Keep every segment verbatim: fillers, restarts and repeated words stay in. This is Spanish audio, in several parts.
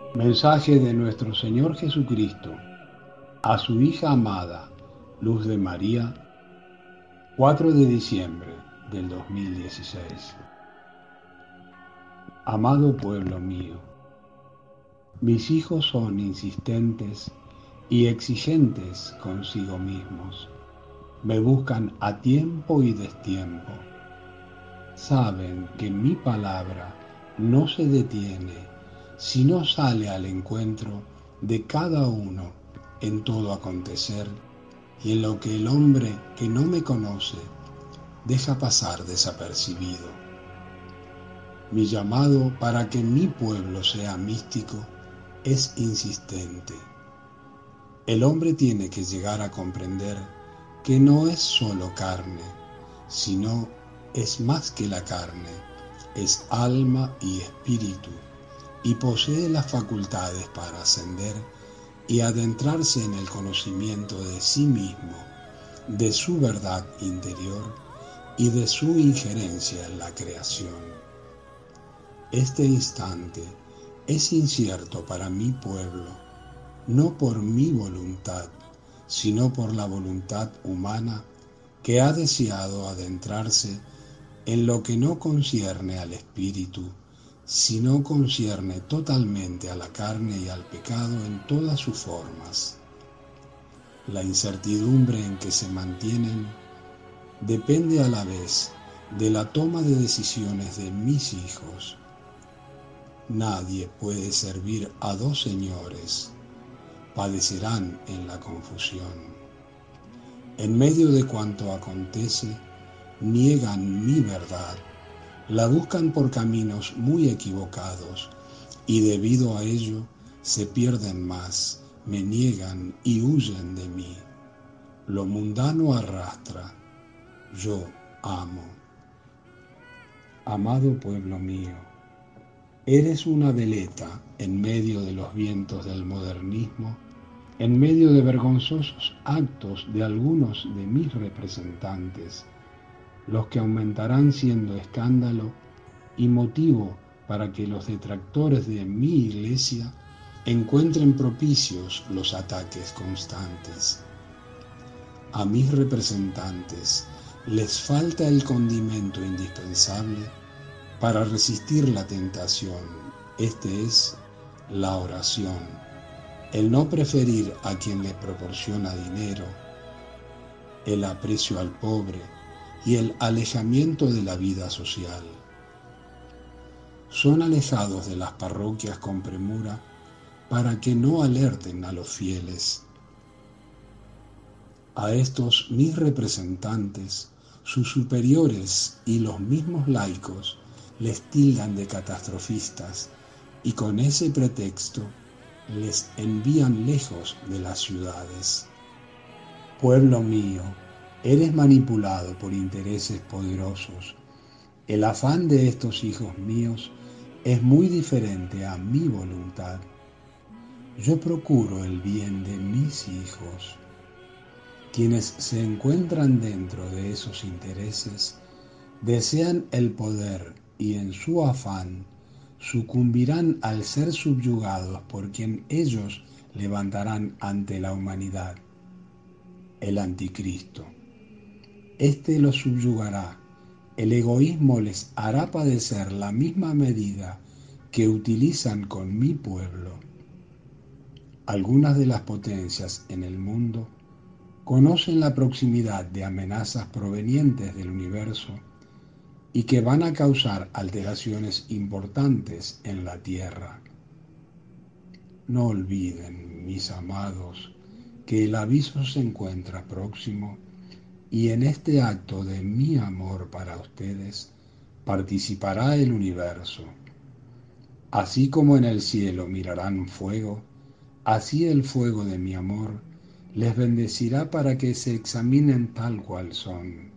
Mensaje de nuestro Señor Jesucristo a su hija amada, Luz de María, cuatro de diciembre del dos mil dieciséis. Amado pueblo mío, mis hijos son insistentes y exigentes consigo mismos. Me buscan a tiempo y destiempo. Saben que mi palabra no se detiene, sino sale al encuentro de cada uno en todo acontecer y en lo que el hombre que no me conoce deja pasar desapercibido. Mi llamado para que mi pueblo sea místico es insistente. El hombre tiene que llegar a comprender que no es solo carne, sino es más que la carne, es alma y espíritu, y posee las facultades para ascender y adentrarse en el conocimiento de sí mismo, de su verdad interior y de su injerencia en la creación. Este instante es incierto para mi pueblo, no por mi voluntad, sino por la voluntad humana que ha deseado adentrarse en lo que no concierne al espíritu, sino concierne totalmente a la carne y al pecado en todas sus formas. La incertidumbre en que se mantienen depende a la vez de la toma de decisiones de mis hijos. Nadie puede servir a dos señores, padecerán en la confusión. En medio de cuanto acontece, niegan mi verdad, la buscan por caminos muy equivocados y debido a ello se pierden más, me niegan y huyen de mí. Lo mundano arrastra, yo amo. Amado pueblo mío, eres una veleta en medio de los vientos del modernismo, en medio de vergonzosos actos de algunos de mis representantes, los que aumentarán siendo escándalo y motivo para que los detractores de mi iglesia encuentren propicios los ataques constantes. A mis representantes les falta el condimento indispensable para resistir la tentación, este es la oración, el no preferir a quien le proporciona dinero, el aprecio al pobre y el alejamiento de la vida social. Son alejados de las parroquias con premura para que no alerten a los fieles. A estos mis representantes, sus superiores y los mismos laicos les tildan de catastrofistas y con ese pretexto les envían lejos de las ciudades. Pueblo mío, eres manipulado por intereses poderosos. El afán de estos hijos míos es muy diferente a mi voluntad. Yo procuro el bien de mis hijos. Quienes se encuentran dentro de esos intereses desean el poder y en su afán sucumbirán al ser subyugados por quien ellos levantarán ante la humanidad, el anticristo. Este los subyugará. El egoísmo les hará padecer la misma medida que utilizan con mi pueblo. Algunas de las potencias en el mundo conocen la proximidad de amenazas provenientes del universo y que van a causar alteraciones importantes en la Tierra. No olviden, mis amados, que el aviso se encuentra próximo y en este acto de mi amor para ustedes participará el universo. Así como en el cielo mirarán fuego, así el fuego de mi amor les bendecirá para que se examinen tal cual son.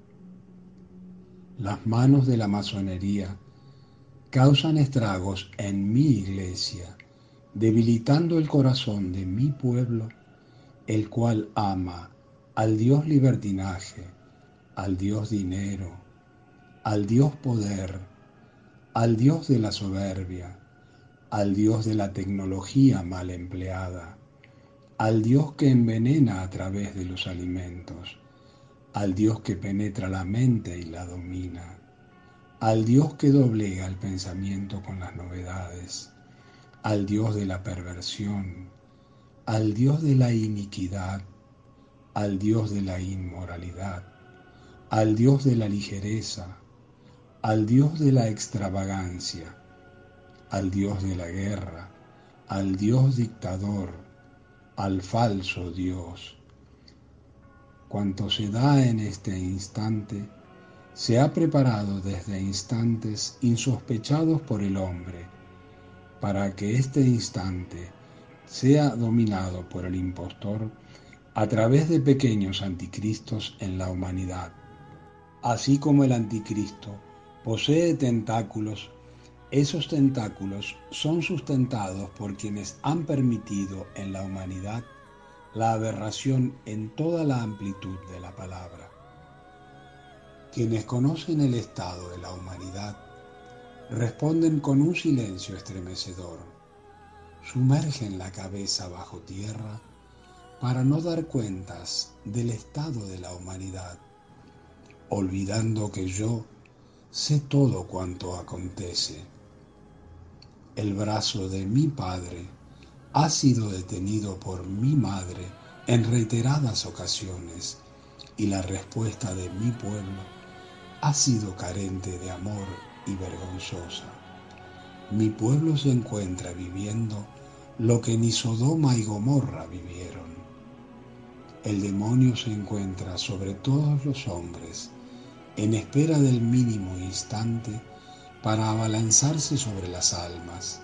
Las manos de la masonería causan estragos en mi iglesia, debilitando el corazón de mi pueblo, el cual ama al Dios libertinaje, al Dios dinero, al Dios poder, al Dios de la soberbia, al Dios de la tecnología mal empleada, al Dios que envenena a través de los alimentos, al Dios que penetra la mente y la domina, al Dios que doblega el pensamiento con las novedades, al Dios de la perversión, al Dios de la iniquidad, al Dios de la inmoralidad, al Dios de la ligereza, al Dios de la extravagancia, al Dios de la guerra, al Dios dictador, al falso Dios. Cuanto se da en este instante, se ha preparado desde instantes insospechados por el hombre, para que este instante sea dominado por el impostor a través de pequeños anticristos en la humanidad. Así como el anticristo posee tentáculos, esos tentáculos son sustentados por quienes han permitido en la humanidad la aberración en toda la amplitud de la palabra. Quienes conocen el estado de la humanidad responden con un silencio estremecedor, sumergen la cabeza bajo tierra para no dar cuentas del estado de la humanidad, olvidando que yo sé todo cuanto acontece. El brazo de mi padre ha sido detenido por mi madre en reiteradas ocasiones y la respuesta de mi pueblo ha sido carente de amor y vergonzosa. Mi pueblo se encuentra viviendo lo que ni Sodoma y Gomorra vivieron. El demonio se encuentra sobre todos los hombres en espera del mínimo instante para abalanzarse sobre las almas.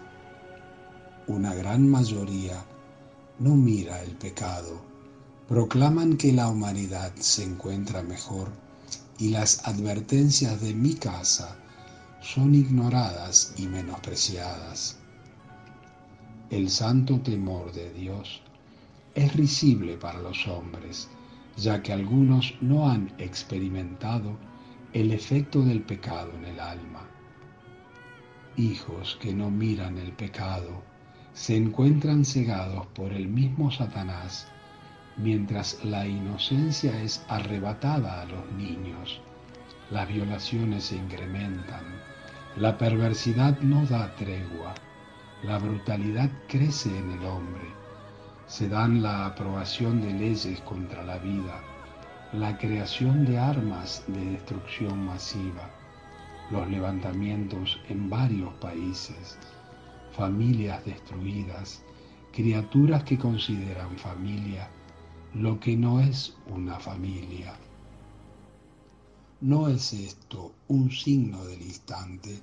Una gran mayoría no mira el pecado, proclaman que la humanidad se encuentra mejor y las advertencias de mi casa son ignoradas y menospreciadas. El santo temor de Dios es risible para los hombres, ya que algunos no han experimentado el efecto del pecado en el alma. Hijos que no miran el pecado se encuentran cegados por el mismo Satanás, mientras la inocencia es arrebatada a los niños. Las violaciones se incrementan, la perversidad no da tregua, la brutalidad crece en el hombre, se dan la aprobación de leyes contra la vida, la creación de armas de destrucción masiva, los levantamientos en varios países, familias destruidas, criaturas que consideran familia lo que no es una familia. ¿No es esto un signo del instante?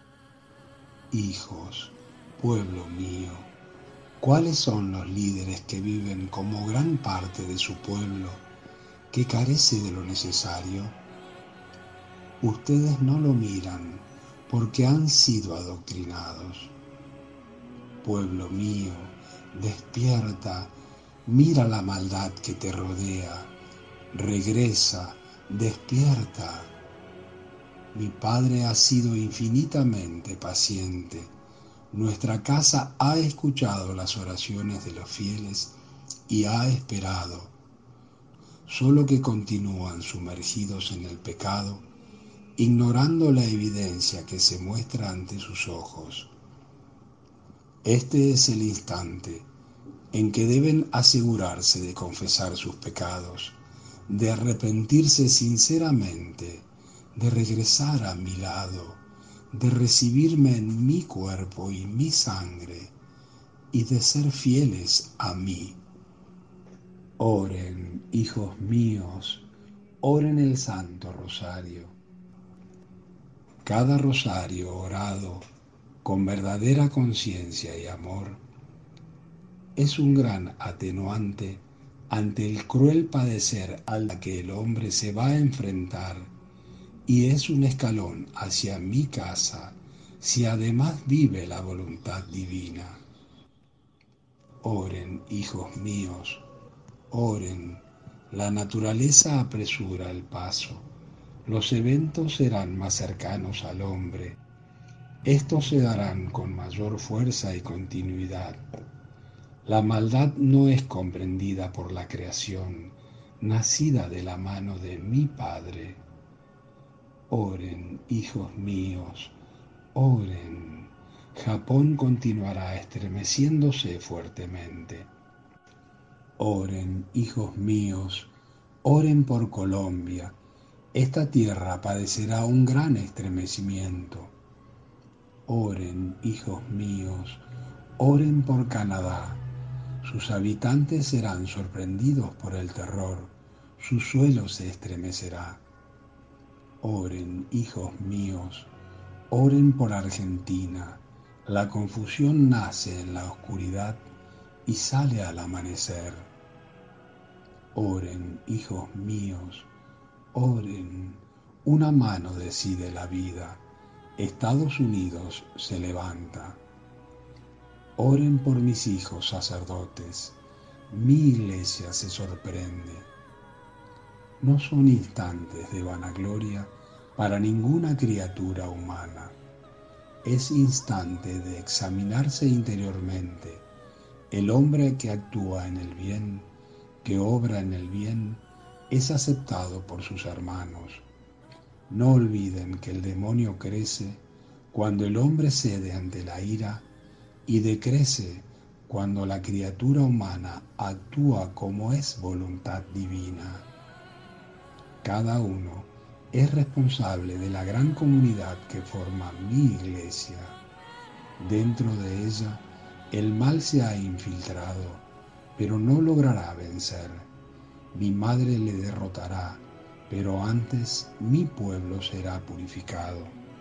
Hijos, pueblo mío, ¿cuáles son los líderes que viven como gran parte de su pueblo que carece de lo necesario? Ustedes no lo miran porque han sido adoctrinados. Pueblo mío, despierta, mira la maldad que te rodea, regresa, despierta. Mi Padre ha sido infinitamente paciente. Nuestra casa ha escuchado las oraciones de los fieles y ha esperado, solo que continúan sumergidos en el pecado, ignorando la evidencia que se muestra ante sus ojos. Este es el instante en que deben asegurarse de confesar sus pecados, de arrepentirse sinceramente, de regresar a mi lado, de recibirme en mi cuerpo y mi sangre, y de ser fieles a mí. Oren, hijos míos, oren el Santo Rosario. Cada rosario orado con verdadera conciencia y amor es un gran atenuante ante el cruel padecer al que el hombre se va a enfrentar, y es un escalón hacia mi casa si además vive la voluntad divina. Oren, hijos míos, oren. La naturaleza apresura el paso. Los eventos serán más cercanos al hombre. Estos se darán con mayor fuerza y continuidad. La maldad no es comprendida por la creación, nacida de la mano de mi Padre. Oren, hijos míos, oren. Japón continuará estremeciéndose fuertemente. Oren, hijos míos, oren por Colombia. Esta tierra padecerá un gran estremecimiento. Oren, hijos míos, oren por Canadá. Sus habitantes serán sorprendidos por el terror, su suelo se estremecerá. Oren, hijos míos, oren por Argentina. La confusión nace en la oscuridad y sale al amanecer. Oren, hijos míos, oren. Una mano decide la vida. Estados Unidos se levanta. Oren por mis hijos sacerdotes. Mi iglesia se sorprende. No son instantes de vanagloria para ninguna criatura humana. Es instante de examinarse interiormente. El hombre que actúa en el bien, que obra en el bien, es aceptado por sus hermanos. No olviden que el demonio crece cuando el hombre cede ante la ira y decrece cuando la criatura humana actúa como es voluntad divina. Cada uno es responsable de la gran comunidad que forma mi iglesia. Dentro de ella, el mal se ha infiltrado, pero no logrará vencer. Mi madre le derrotará, pero antes mi pueblo será purificado.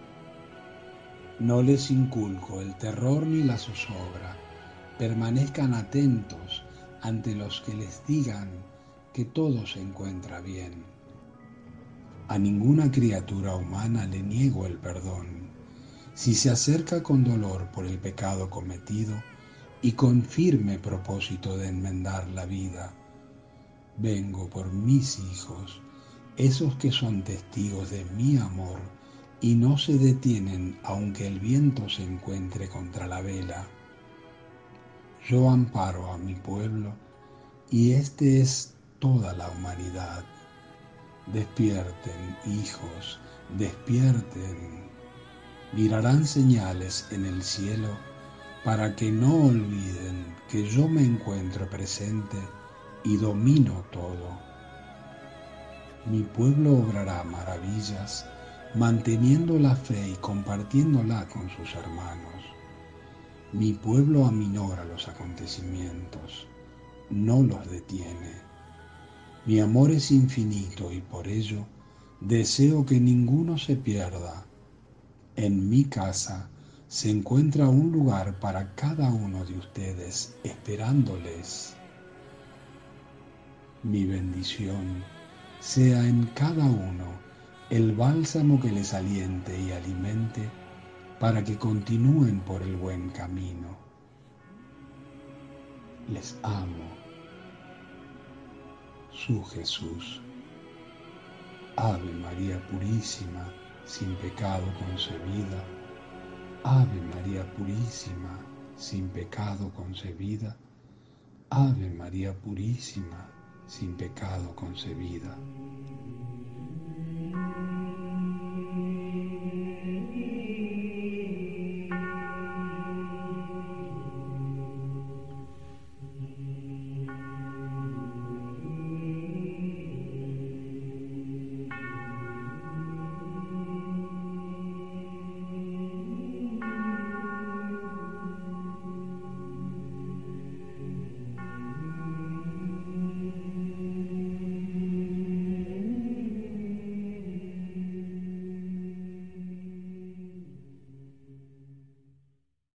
No les inculco el terror ni la zozobra. Permanezcan atentos ante los que les digan que todo se encuentra bien. A ninguna criatura humana le niego el perdón. Si se acerca con dolor por el pecado cometido y con firme propósito de enmendar la vida, vengo por mis hijos, esos que son testigos de mi amor y no se detienen aunque el viento se encuentre contra la vela. Yo amparo a mi pueblo y este es toda la humanidad. Despierten, hijos, despierten. Mirarán señales en el cielo para que no olviden que yo me encuentro presente y domino todo. Mi pueblo obrará maravillas, manteniendo la fe y compartiéndola con sus hermanos. Mi pueblo aminora los acontecimientos, no los detiene. Mi amor es infinito y por ello deseo que ninguno se pierda. En mi casa se encuentra un lugar para cada uno de ustedes esperándoles. Mi bendición sea en cada uno el bálsamo que les aliente y alimente para que continúen por el buen camino. Les amo. Su Jesús. Ave María Purísima, sin pecado concebida. Ave María Purísima, sin pecado concebida. Ave María Purísima, sin pecado concebida.